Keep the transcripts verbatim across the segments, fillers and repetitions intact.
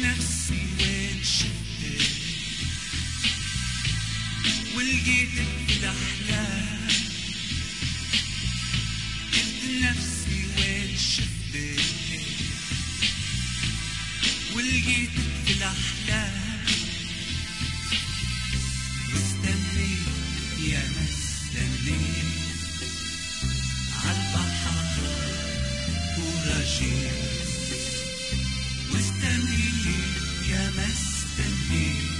نفسي وين شفتك ولقيتك بالأحلام. جبت نفسي وين شفتك ولقيتك بالأحلام. واستنيت يا ما استنيت عالبحر ورجيت. واستنيت يا ما استنيت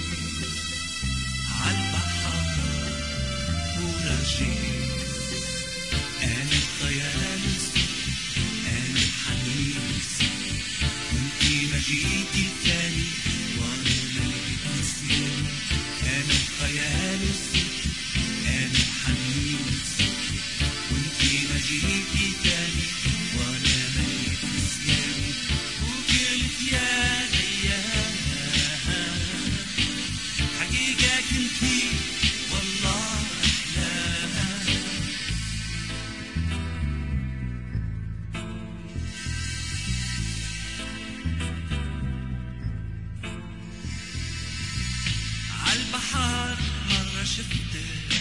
عالبحر ورجيت. أنا الخيال أنا الحنين وانتي ما جيتي تاني وانا ملكت نسيان. أنا الخيال أنا الحنين وانتي ما جيتي تاني وانا ملكت نسيان. وقلت يا ليال حقيقة كنتي والله أحلام. عالبحر مرة شفتك